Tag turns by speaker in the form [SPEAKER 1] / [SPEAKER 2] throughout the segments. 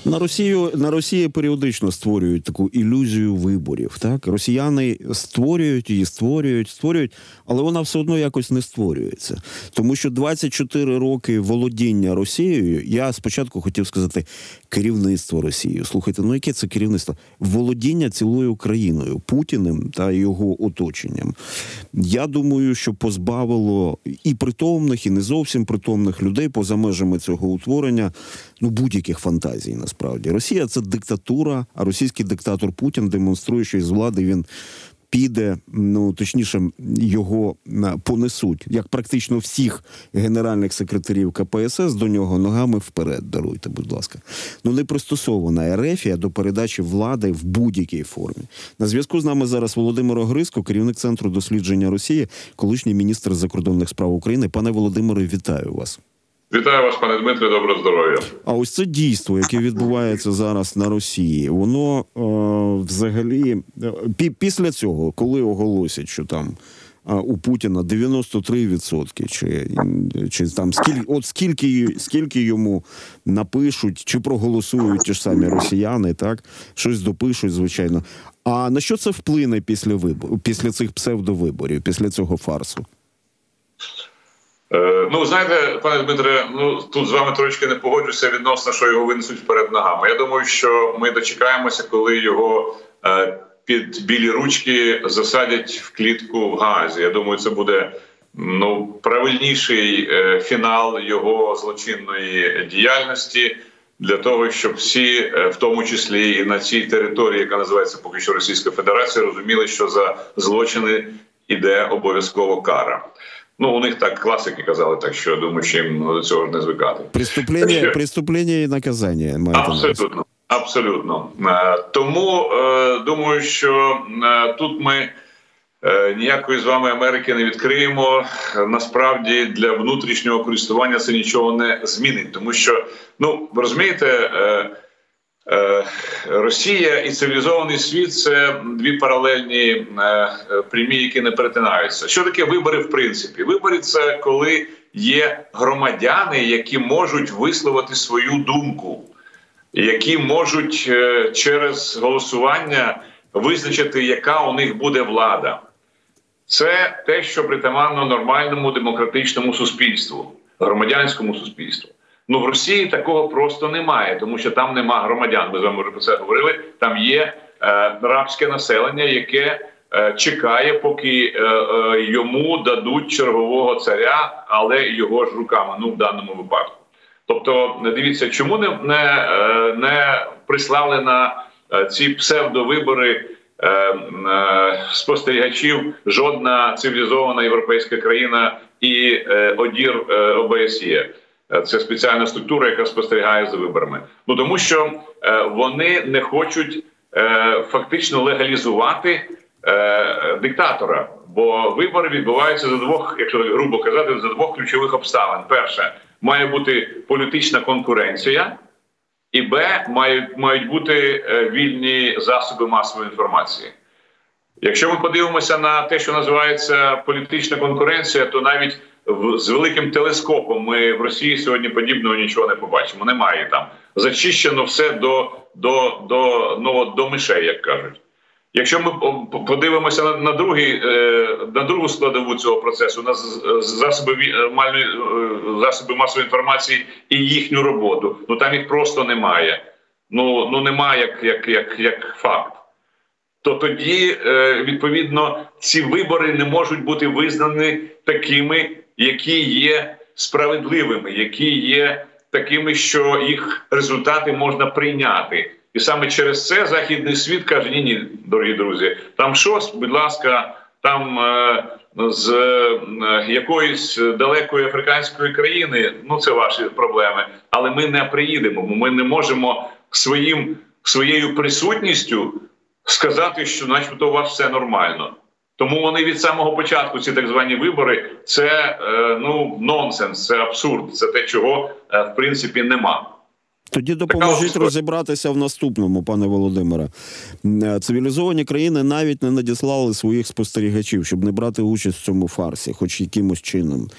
[SPEAKER 1] На Росії періодично створюють таку ілюзію виборів. Так? Росіяни створюють її, створюють, але вона все одно якось не створюється. Тому що 24 роки володіння Росією, я спочатку хотів сказати керівництво Росією. Слухайте, ну яке це керівництво? Володіння цілою Україною, Путіним та його оточенням. Я думаю, що позбавило і притомних, і не зовсім притомних людей поза межами цього утворення, ну, будь-яких фантазій, насправді. Росія – це диктатура, а російський диктатор Путін демонструє, що із влади він піде, ну, точніше, його понесуть, як практично всіх генеральних секретарів КПСС, до нього ногами вперед, даруйте, будь ласка. Ну, не пристосована ерефія до передачі влади в будь-якій формі. На зв'язку з нами зараз Володимир Огризко, керівник Центру дослідження Росії, колишній міністр закордонних справ України. Пане Володимире, вітаю вас.
[SPEAKER 2] Вітаю вас, пане Дмитре, доброго здоров'я.
[SPEAKER 1] А ось це дійство, яке відбувається зараз на Росії, воно взагалі, після цього, коли оголосять, що там у Путіна 93%, чи там скільки йому напишуть, чи проголосують ті ж самі росіяни, так, щось допишуть, звичайно. А на що це вплине після цих псевдовиборів, після цього фарсу?
[SPEAKER 2] Ну, знаєте, пане Дмитре, ну, тут з вами трошки не погоджуся відносно, що його винесуть вперед ногами. Я думаю, що ми дочекаємося, коли його під білі ручки засадять в клітку в Гаазі. Я думаю, це буде, ну, правильніший фінал його злочинної діяльності для того, щоб всі, в тому числі і на цій території, яка називається поки що Російська Федерація, розуміли, що за злочини іде обов'язково кара. Ну, у них так класики казали, так що, думаю, що їм до цього не звикати.
[SPEAKER 1] Преступлення і наказання.
[SPEAKER 2] Абсолютно. Абсолютно. Тому, думаю, що тут ми ніякої з вами Америки не відкриємо. Насправді, для внутрішнього користування це нічого не змінить. Тому що, ну, ви розумієте, Росія і цивілізований світ – це дві паралельні прямі, які не перетинаються. Що таке вибори в принципі? Вибори – це коли є громадяни, які можуть висловити свою думку, які можуть через голосування визначити, яка у них буде влада. Це те, що притаманно нормальному демократичному суспільству, громадянському суспільству. Ну, в Росії такого просто немає, тому що там нема громадян, ми з вами вже про це говорили, там є рабське населення, яке чекає, поки йому дадуть чергового царя, але його ж руками, ну, в даному випадку. Тобто, дивіться, чому не прислали на ці псевдовибори спостерігачів жодна цивілізована європейська країна і ОДІР ОБСЄ. Це спеціальна структура, яка спостерігає за виборами. Ну, тому що вони не хочуть фактично легалізувати диктатора. Бо вибори відбуваються за двох, якщо грубо казати, за двох ключових обставин. Перше, має бути політична конкуренція, і Б, мають бути вільні засоби масової інформації. Якщо ми подивимося на те, що називається політична конкуренція, то навіть з великим телескопом ми в Росії сьогодні подібного нічого не побачимо. Немає там. Зачищено все до мишей, як кажуть. Якщо ми подивимося на другу складову цього процесу, на засоби масової інформації і їхню роботу, ну там їх просто немає. Ну немає як факт. То тоді, відповідно, ці вибори не можуть бути визнані такими, які є справедливими, які є такими, що їх результати можна прийняти. І саме через це західний світ каже: ні, дорогі друзі, там щось, будь ласка, там з якоїсь далекої африканської країни, ну це ваші проблеми, але ми не приїдемо, бо ми не можемо своєю присутністю сказати, що начебто у вас все нормально. Тому вони від самого початку, ці так звані вибори, це нонсенс, це абсурд, це те, чого в принципі нема.
[SPEAKER 1] Тоді допоможіть розібратися в наступному, пане Володимире. Цивілізовані країни навіть не надіслали своїх спостерігачів, щоб не брати участь в цьому фарсі, хоч якимось чином.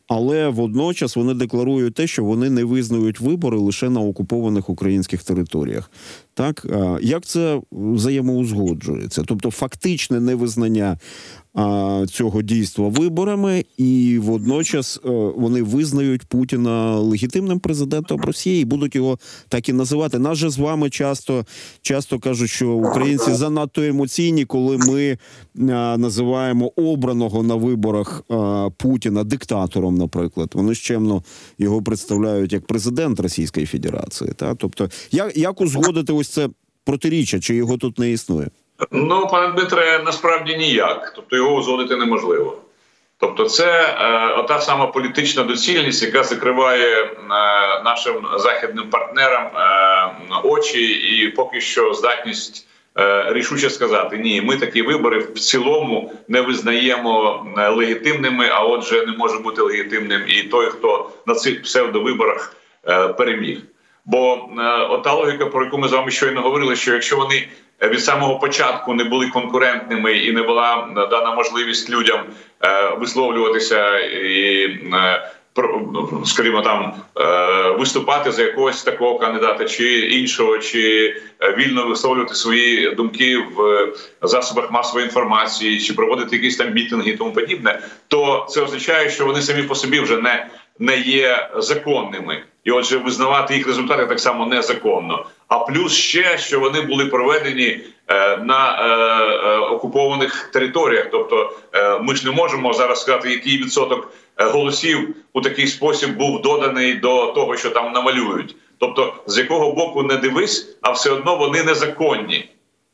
[SPEAKER 1] але водночас вони декларують те, що вони не визнають вибори лише на окупованих українських територіях. Так? Як це взаємоузгоджується? Тобто фактичне невизнання цього дійства виборами, і водночас вони визнають Путіна легітимним президентом Росії і будуть його так і називати. Нас же з вами часто кажуть, що українці занадто емоційні, коли ми називаємо обраного на виборах Путіна диктатором, наприклад. Вони ж чемно його представляють як президент Російської Федерації. Та? Тобто, як узгодити ось це протиріччя, чи його тут не існує?
[SPEAKER 2] Ну, пане Дмитре, насправді ніяк. Тобто його узгодити неможливо. Тобто це ота сама політична доцільність, яка закриває нашим західним партнерам очі і поки що здатність рішуче сказати: ні, ми такі вибори в цілому не визнаємо легітимними, а отже не може бути легітимним і той, хто на цих псевдовиборах переміг. Бо ота логіка, про яку ми з вами щойно говорили, що якщо вони від самого початку не були конкурентними і не була дана можливість людям висловлюватися і, скажімо, там виступати за якогось такого кандидата чи іншого, чи вільно висловлювати свої думки в засобах масової інформації, чи проводити якісь там мітинги і тому подібне, то це означає, що вони самі по собі вже не є законними. І отже, визнавати їх результати так само незаконно. А плюс ще, що вони були проведені на окупованих територіях. Тобто ми ж не можемо зараз сказати, який відсоток голосів у такий спосіб був доданий до того, що там намалюють. Тобто, з якого боку не дивись, а все одно вони незаконні.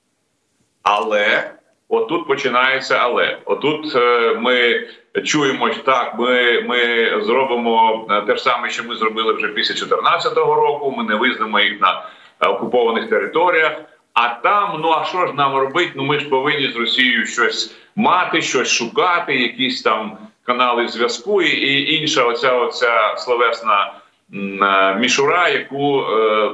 [SPEAKER 2] Але, отут починається але. Отут ми чуємо, так, ми зробимо те ж саме, що ми зробили вже після 2014 року, ми не визнаємо їх на окупованих територіях, а там, ну а що ж нам робити, ну ми ж повинні з Росією щось мати, щось шукати, якісь там канали зв'язку і інша оця словесна мішура, якою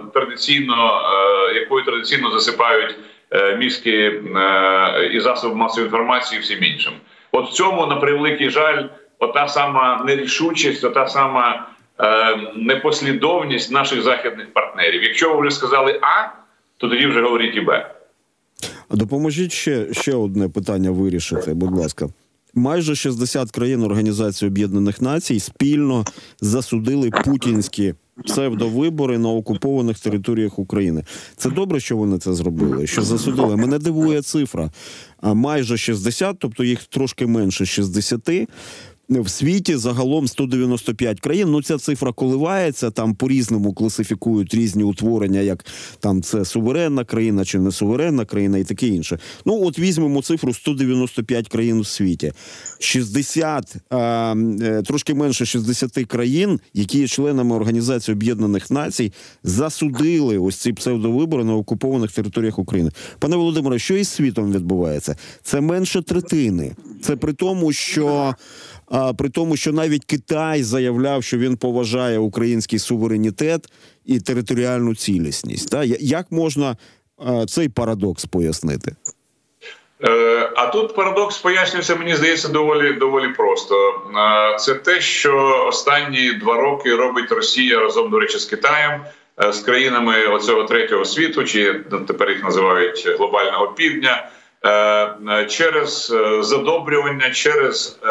[SPEAKER 2] традиційно засипають мізки і засоби масової інформації і всім іншим. От в цьому, на превеликий жаль, ота сама нерішучість, ота сама непослідовність наших західних партнерів. Якщо ви вже сказали А, то тоді вже говоріть і Б.
[SPEAKER 1] Допоможіть ще одне питання вирішити, будь ласка. Майже 60 країн Організації Об'єднаних Націй спільно засудили путінські псевдовибори на окупованих територіях України. Це добре, що вони це зробили, що засудили. Мене дивує цифра. Майже 60, тобто їх трошки менше 60. В світі загалом 195 країн. Ну, ця цифра коливається, там по-різному класифікують різні утворення, як там це суверенна країна чи не суверенна країна і таке інше. Ну, от візьмемо цифру 195 країн у світі. 60, трошки менше 60 країн, які є членами Організації Об'єднаних Націй, засудили ось ці псевдовибори на окупованих територіях України. Пане Володимире, що із світом відбувається? Це менше третини. Це при тому, що навіть Китай заявляв, що він поважає український суверенітет і територіальну цілісність. Як можна цей парадокс пояснити?
[SPEAKER 2] А тут парадокс пояснюється, мені здається, доволі просто. Це те, що останні 2 роки робить Росія разом, до речі, з Китаєм, з країнами оцього третього світу, чи тепер їх називають глобального півдня, через задобрювання, через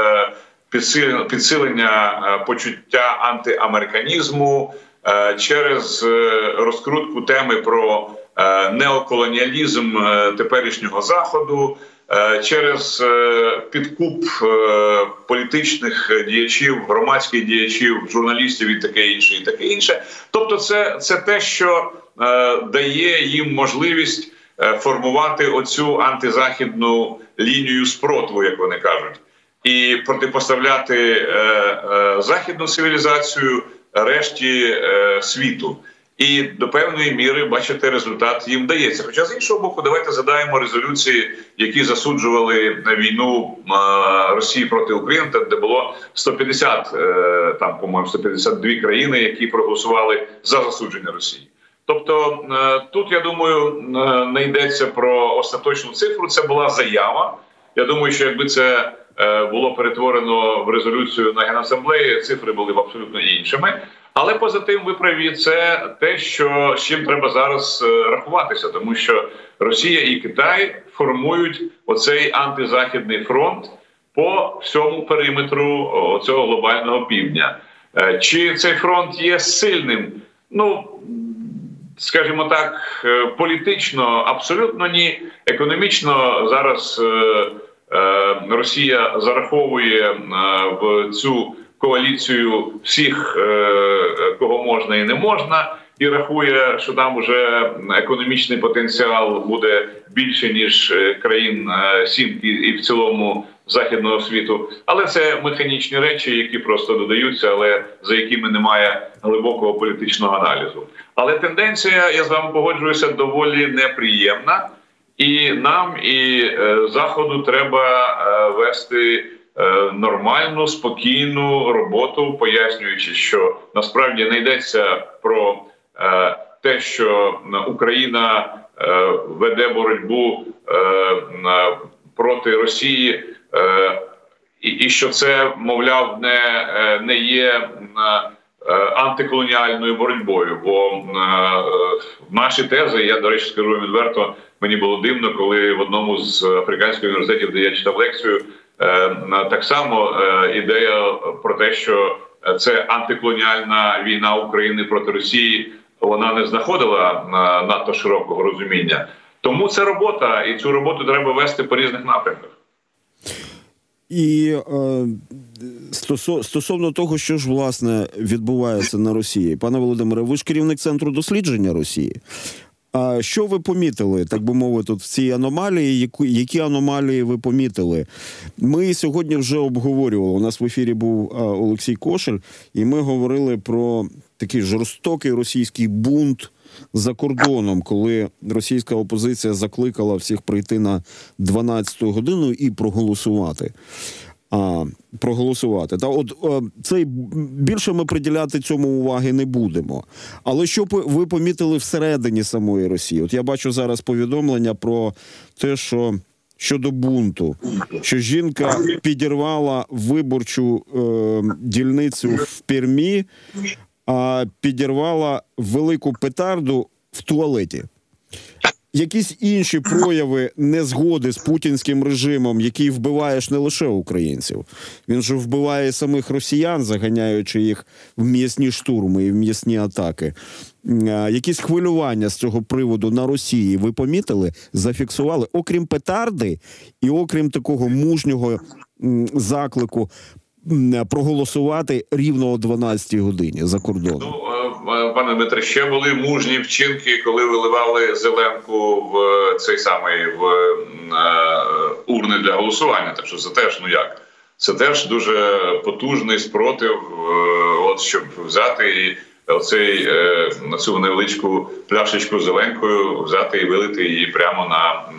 [SPEAKER 2] підсилення почуття антиамериканізму, через розкрутку теми про неоколоніалізм теперішнього Заходу, через підкуп політичних діячів, громадських діячів, журналістів і таке інше. Тобто це те, що дає їм можливість формувати оцю антизахідну лінію спротиву, як вони кажуть, і протипоставляти західну цивілізацію решті світу. І до певної міри, бачите, результат їм вдається. Хоча, з іншого боку, давайте згадаємо резолюції, які засуджували війну Росії проти України, де було 150, там, по-моєму, 152 країни, які проголосували за засудження Росії. Тобто тут, я думаю, не йдеться про остаточну цифру, це була заява. Я думаю, що якби це було перетворено в резолюцію на Генасамблеї, цифри були б абсолютно іншими. Але поза тим, ви праві, це те, з чим треба зараз рахуватися, тому що Росія і Китай формують оцей антизахідний фронт по всьому периметру цього глобального півдня. Чи цей фронт є сильним? Ну, скажімо так, політично абсолютно ні. Економічно зараз Росія зараховує в цю коаліцію всіх, кого можна і не можна, і рахує, що там вже економічний потенціал буде більше, ніж країн Сімки і в цілому західного світу. Але це механічні речі, які просто додаються, але за якими немає глибокого політичного аналізу. Але тенденція, я з вами погоджуюся, доволі неприємна. І нам, і Заходу треба вести нормальну, спокійну роботу, пояснюючи, що насправді не йдеться про те, що Україна веде боротьбу проти Росії, і що це, мовляв, не є антиколоніальною боротьбою. Бо наші тези, я, до речі, скажу відверто, мені було дивно, коли в одному з африканських університетів, де я читав лекцію, так само ідея про те, що це антиколоніальна війна України проти Росії, вона не знаходила надто широкого розуміння. Тому це робота, і цю роботу треба вести по різних напрямках.
[SPEAKER 1] І стосовно того, що ж, власне, відбувається на Росії. Пане Володимире, ви ж керівник Центру дослідження Росії. А що ви помітили, так би мовити, в цій аномалії? Які аномалії ви помітили? Ми сьогодні вже обговорювали, у нас в ефірі був Олексій Кошель, і ми говорили про такий жорстокий російський бунт за кордоном, коли російська опозиція закликала всіх прийти на 12-ту годину і проголосувати. Та от цей більше ми приділяти цьому уваги не будемо. Але що ви помітили всередині самої Росії? От я бачу зараз повідомлення про те, що щодо бунту, що жінка підірвала виборчу дільницю в Пермі, а підірвала велику петарду в туалеті. Якісь інші прояви незгоди з путінським режимом, який вбиває ж не лише українців. Він же вбиває самих росіян, заганяючи їх в м'ясні штурми і в м'ясні атаки. Якісь хвилювання з цього приводу на Росії ви помітили, зафіксували? Окрім петарди і окрім такого мужнього заклику проголосувати рівно о 12-й годині за кордоном.
[SPEAKER 2] Пане Дмитре, ще були мужні вчинки, коли виливали зеленку в цей самий урни для голосування. Так що це теж, це теж дуже потужний спротив, щоб взяти і на цю невеличку пляшечку зеленкою взяти і вилити її прямо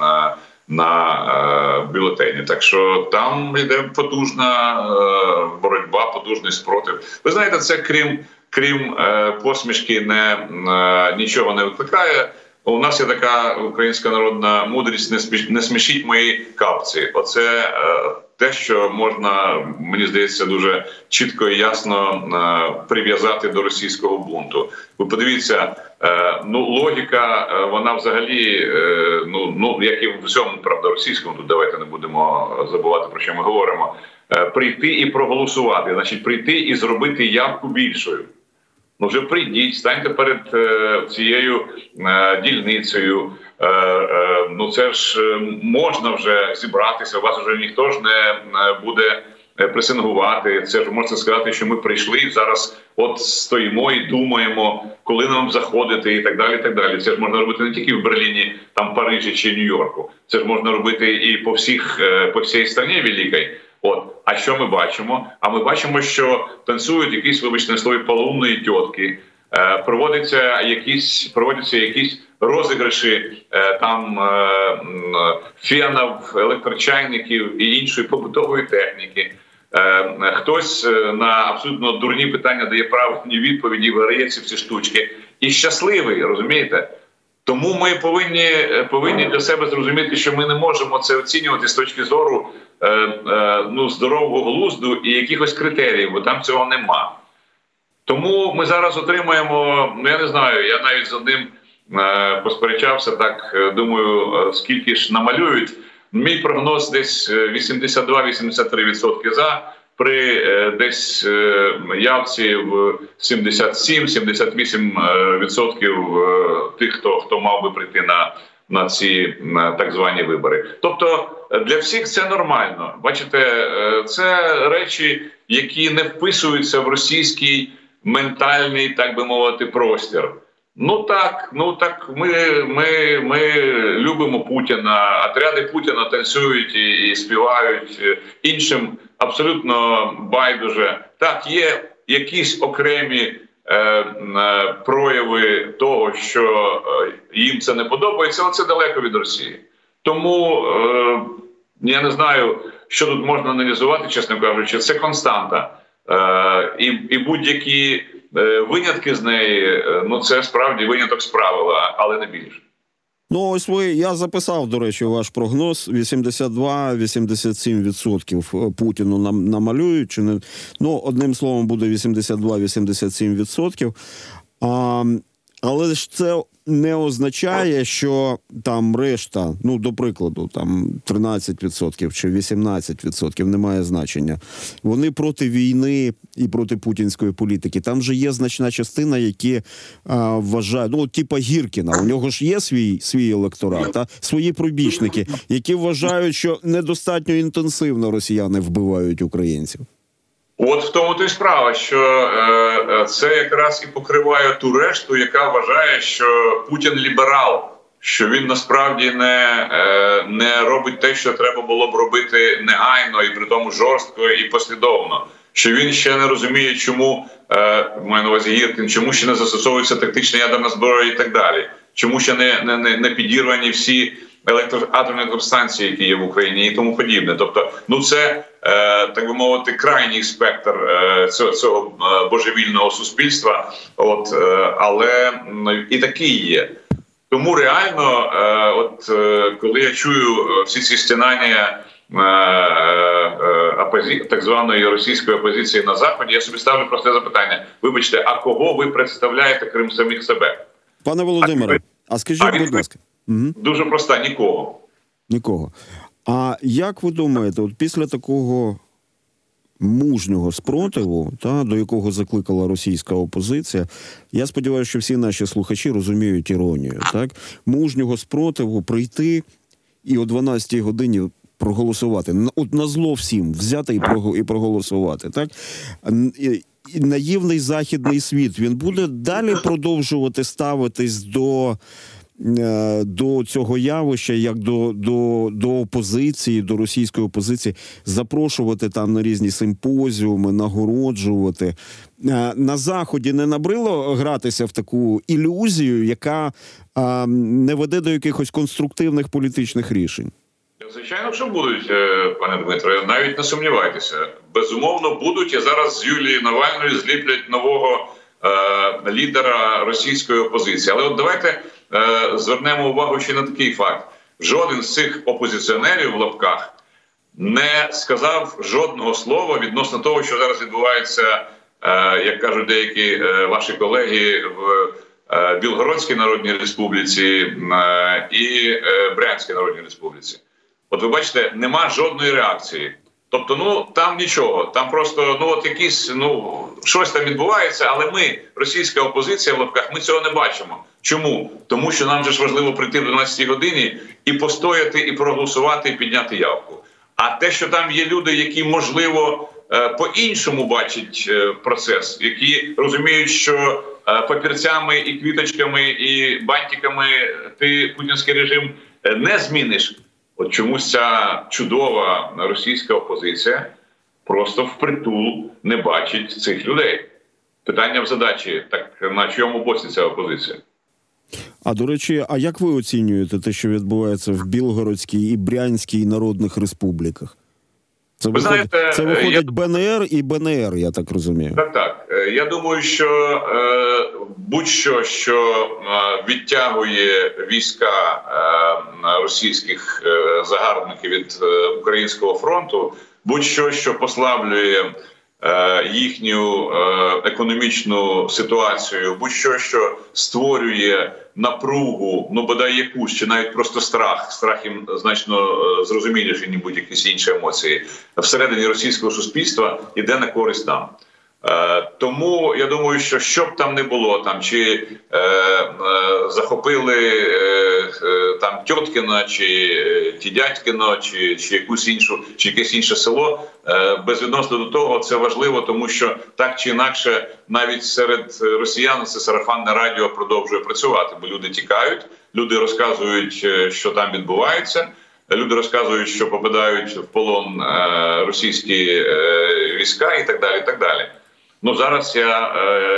[SPEAKER 2] на бюлетені. Так що там йде потужна боротьба, потужний спротив. Ви знаєте, це крім посмішки нічого не викликає. У нас є така українська народна мудрість: не смішіть мої капці. Оце те, що можна, мені здається, дуже чітко і ясно прив'язати до російського бунту. Ви подивіться, логіка, вона взагалі, як і в всьому, правда, російському, тут давайте не будемо забувати, про що ми говоримо, прийти і проголосувати, значить прийти і зробити явку більшою. Вже прийдіть, станьте перед цією дільницею. Це ж можна вже зібратися, вас вже ніхто ж не буде пресингувати. Це ж можна сказати, що ми прийшли і зараз от стоїмо і думаємо, коли нам заходити і так далі, і так далі. Це ж можна робити не тільки в Берліні, там Парижі чи Нью-Йорку. Це ж можна робити і по всій країні великій. А що ми бачимо? А ми бачимо, що танцюють якісь, вибачте, слові, полоумної тітки, проводяться якісь розіграші фенів, електрочайників і іншої побутової техніки. Хтось на абсолютно дурні питання дає правильні відповіді, виграє ці всі штучки. І щасливий, розумієте? Тому ми повинні для себе зрозуміти, що ми не можемо це оцінювати з точки зору здорового глузду і якихось критеріїв, бо там цього нема. Тому ми зараз отримаємо, я не знаю, я навіть з одним посперечався, так думаю, скільки ж намалюють. Мій прогноз десь 82-83% за, при десь явці в 77-78% тих, хто мав би прийти на ці так звані вибори. Тобто для всіх це нормально. Бачите, це речі, які не вписуються в російський ментальний, так би мовити, простір. Ну так, ми любимо Путіна, отряди Путіна танцюють і співають, іншим абсолютно байдуже. Так, є якісь окремі прояви того, що їм це не подобається, але це далеко від Росії. Тому я не знаю, що тут можна аналізувати, чесно кажучи, це константа. І будь-які винятки з неї, це справді виняток з правила, але не більше.
[SPEAKER 1] Ну, ось я записав, до речі, ваш прогноз. 82-87% Путіну намалюють. Чи не? Одним словом, буде 82-87%. Але ж це не означає, що там решта, до прикладу, там 13% чи 18% немає значення. Вони проти війни і проти путінської політики. Там же є значна частина, які вважають, типа Гіркіна, у нього ж є свій електорат, свої прибічники, які вважають, що недостатньо інтенсивно росіяни вбивають українців.
[SPEAKER 2] От в тому то й справа, що це якраз і покриває ту решту, яка вважає, що Путін ліберал, що він насправді не робить те, що треба було б робити негайно і при тому жорстко і послідовно. Що він ще не розуміє, чому, маю на увазі Гіркін, чому ще не застосовується тактична ядерна зброя і так далі. Чому ще не підірвані всі електроатомні електростанції, які є в Україні і тому подібне. Тобто, це, так би мовити, крайній спектр цього божевільного суспільства, але і такий є. Тому реально, коли я чую всі ці стінання так званої російської опозиції на Заході, я собі ставлю просте запитання. Вибачте, а кого ви представляєте, крім самих себе?
[SPEAKER 1] Пане Володимире, скажіть, будь ласка.
[SPEAKER 2] Дуже проста, нікого.
[SPEAKER 1] Нікого. А як ви думаєте, після такого мужнього спротиву, до якого закликала російська опозиція, я сподіваюся, що всі наші слухачі розуміють іронію, мужнього спротиву прийти і о 12-й годині проголосувати, назло всім взяти і проголосувати, наївний західний світ, він буде далі продовжувати ставитись до цього явища, як до опозиції, до російської опозиції, запрошувати там на різні симпозіуми, нагороджувати. На Заході не набрило гратися в таку ілюзію, яка не веде до якихось конструктивних політичних рішень?
[SPEAKER 2] Звичайно, що будуть, пане Дмитро, навіть не сумнівайтеся. Безумовно, будуть. І зараз з Юлії Навальної зліплять нового лідера російської опозиції. Але давайте звернемо увагу ще на такий факт. Жоден з цих опозиціонерів, в лапках, не сказав жодного слова відносно того, що зараз відбувається, як кажуть деякі ваші колеги, в Білгородській Народній Республіці і Брянській Народній Республіці. От ви бачите, нема жодної реакції. Тобто, там нічого, там просто, щось там відбувається, але ми, російська опозиція в лапках, ми цього не бачимо. Чому? Тому що нам же ж важливо прийти в 12-й годині і постояти, і проголосувати, і підняти явку. А те, що там є люди, які, можливо, по-іншому бачать процес, які розуміють, що папірцями і квіточками і бантиками ти путінський режим не зміниш. От чомусь ця чудова російська опозиція просто впритул не бачить цих людей. Питання в задачі, так на чому боці ця опозиція?
[SPEAKER 1] А до речі, а як ви оцінюєте те, що відбувається в Білгородській і Брянській народних республіках? Це виходить БНР і БНР, я так розумію.
[SPEAKER 2] Так. Я думаю, що будь-що, що відтягує війська російських загарбників від українського фронту, будь-що, що послаблює їхню економічну ситуацію, будь-що, що створює напругу, ну бодай якусь, чи навіть просто страх їм значно зрозуміліше, ніж будь-якісь інші емоції, всередині російського суспільства, іде на користь нам. Тому я думаю, що б там не було, там чи захопили там Тьоткіно, чи Дядькіно, чи якусь іншу, чи якесь інше село, безвідносно до того, це важливо, тому що так чи інакше навіть серед росіян це сарафанне радіо продовжує працювати, бо люди тікають, люди розказують, що там відбувається. Люди розказують, що попадають в полон російські війська і так далі, і так далі. Ну, зараз я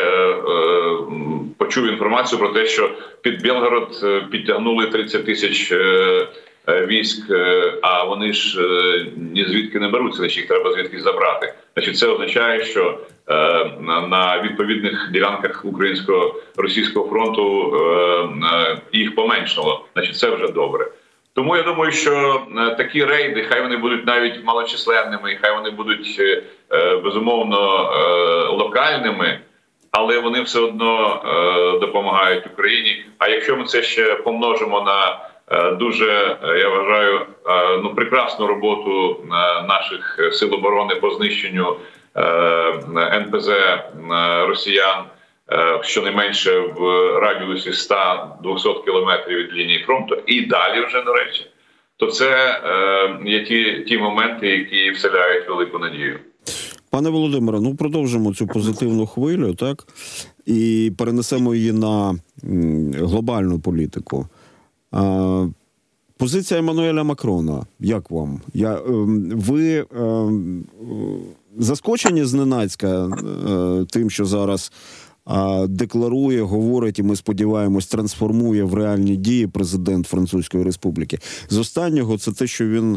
[SPEAKER 2] почув інформацію про те, що під Білгород підтягнули 30 тисяч військ, а вони ж ні звідки не беруться, значить їх треба звідки забрати. Значить, це означає, що на відповідних ділянках українсько-російського фронту їх поменшало. Значить, це вже добре. Тому я думаю, що такі рейди, хай вони будуть навіть малочисленними, хай вони будуть безумовно локальними, але вони все одно допомагають Україні. А якщо ми це ще помножимо на дуже, я вважаю, прекрасну роботу наших сил оборони по знищенню НПЗ росіян, щонайменше в радіусі 100-200 кілометрів від лінії фронту, і далі вже, до речі, то це є ті моменти, які вселяють велику надію.
[SPEAKER 1] Пане Володимире, ну продовжимо цю позитивну хвилю, так? І перенесемо її на глобальну політику. Позиція Еммануеля Макрона, як вам? Ви заскочені зненацька тим, що зараз декларує, говорить, і ми сподіваємось, трансформує в реальні дії президент Французької Республіки. З останнього це те, що він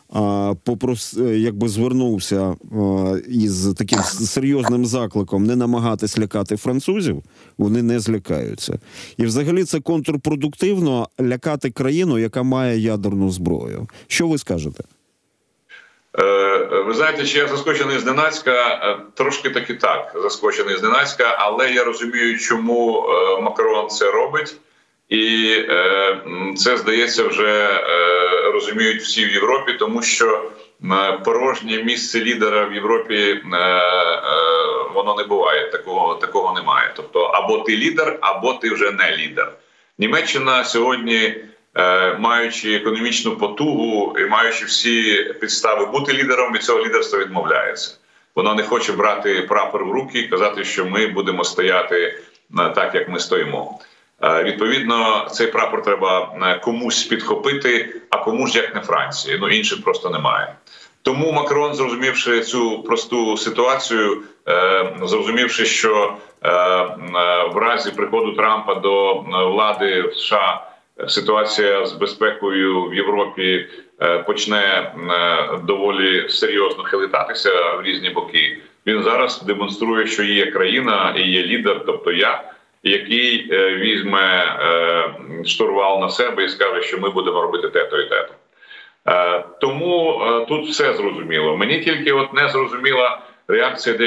[SPEAKER 1] якби звернувся із таким серйозним закликом не намагатись лякати французів, вони не злякаються. І взагалі це контрпродуктивно лякати країну, яка має ядерну зброю. Що ви скажете?
[SPEAKER 2] Ви знаєте, чи я заскочений зненацька? Трошки таки так, заскочений зненацька, але я розумію, чому Макрон це робить. І це, здається, вже розуміють всі в Європі, тому що порожнє місце лідера в Європі, воно не буває, такого немає. Тобто або ти лідер, або ти вже не лідер. Німеччина сьогодні, маючи економічну потугу і маючи всі підстави бути лідером, від цього лідерства відмовляється. Вона не хоче брати прапор в руки і казати, що ми будемо стояти так, як ми стоїмо. Відповідно, цей прапор треба комусь підхопити, а комусь як не Франції. Ну, інших просто немає. Тому Макрон, зрозумівши цю просту ситуацію, зрозумівши, що в разі приходу Трампа до влади в США ситуація з безпекою в Європі почне доволі серйозно хилитатися в різні боки, він зараз демонструє, що є країна і є лідер, тобто я, який візьме штурвал на себе і скаже, що ми будемо робити те-то і те-то. Тому тут все зрозуміло. Мені тільки не зрозуміла реакція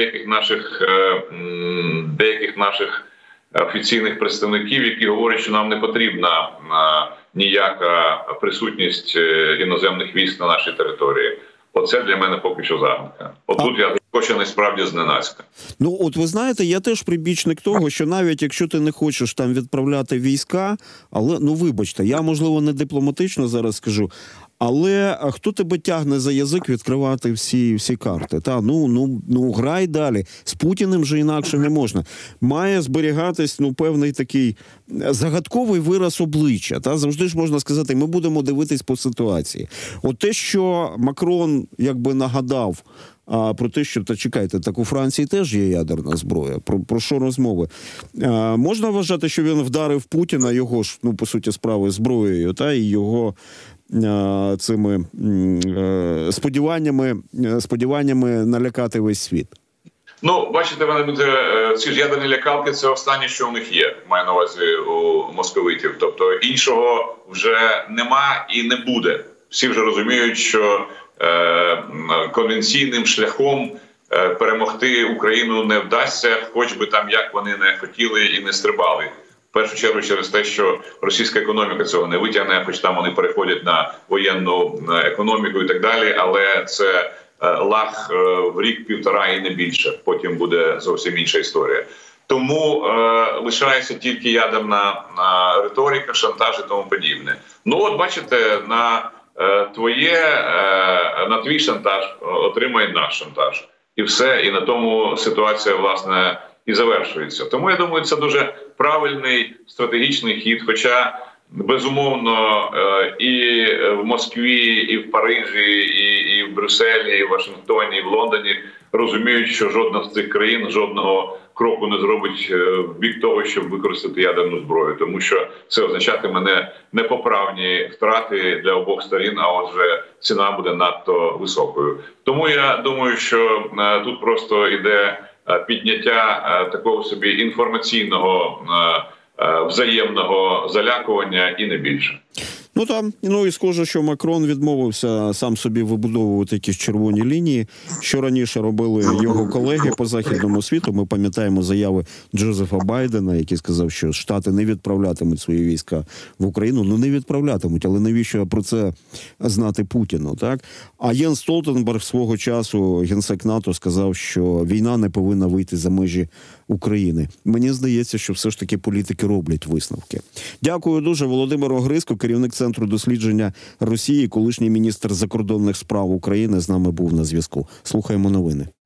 [SPEAKER 2] деяких наших офіційних представників, які говорять, що нам не потрібна ніяка присутність іноземних військ на нашій території. Оце для мене поки що загадка. Отут я заскочений справді зненацька.
[SPEAKER 1] Ну, от ви знаєте, я теж прибічник того, що навіть якщо ти не хочеш там відправляти війська, але, ну вибачте, я, можливо, не дипломатично зараз скажу, але хто тебе тягне за язик відкривати всі карти? Ну, грай далі. З Путіним же інакше не можна. Має зберігатись, певний такий загадковий вираз обличчя. Завжди ж можна сказати, ми будемо дивитись по ситуації. От те, що Макрон якби нагадав про те, що, чекайте, так у Франції теж є ядерна зброя. Про що розмови? Можна вважати, що він вдарив Путіна його ж, по суті, справи зброєю, і його цими сподіваннями налякати весь світ?
[SPEAKER 2] Ну, бачите, вони ці ж ядерні лякалки – це останнє, що у них є, маю на увазі у московитів. Тобто іншого вже нема і не буде. Всі вже розуміють, що конвенційним шляхом перемогти Україну не вдасться, хоч би там як вони не хотіли і не стрибали. В першу чергу через те, що російська економіка цього не витягне, хоч там вони переходять на воєнну економіку і так далі, але це лаг в рік-півтора і не більше. Потім буде зовсім інша історія. Тому лишається тільки ядерна риторика, шантаж і тому подібне. Ну от бачите, на твій шантаж отримає наш шантаж. І все, і на тому ситуація, власне, і завершується. Тому, я думаю, це дуже правильний стратегічний хід, хоча, безумовно, і в Москві, і в Парижі, і в Брюсселі, і в Вашингтоні, і в Лондоні розуміють, що жодна з цих країн жодного кроку не зробить в бік того, щоб використати ядерну зброю, тому що це означатиме непоправні втрати для обох сторін, а отже, ціна буде надто високою. Тому я думаю, що тут просто йде підняття такого собі інформаційного взаємного залякування і не більше.
[SPEAKER 1] Ну там, і схоже, що Макрон відмовився сам собі вибудовувати якісь червоні лінії, що раніше робили його колеги по західному світу. Ми пам'ятаємо заяви Джозефа Байдена, який сказав, що Штати не відправлятимуть свої війська в Україну. Ну не відправлятимуть, але навіщо про це знати Путіну, так? А Єнс Столтенберг свого часу, генсек НАТО, сказав, що війна не повинна вийти за межі України. Мені здається, що все ж таки політики роблять висновки. Дякую дуже. Володимир Огризко, керівник Центру дослідження Росії, колишній міністр закордонних справ України, з нами був на зв'язку. Слухаємо новини.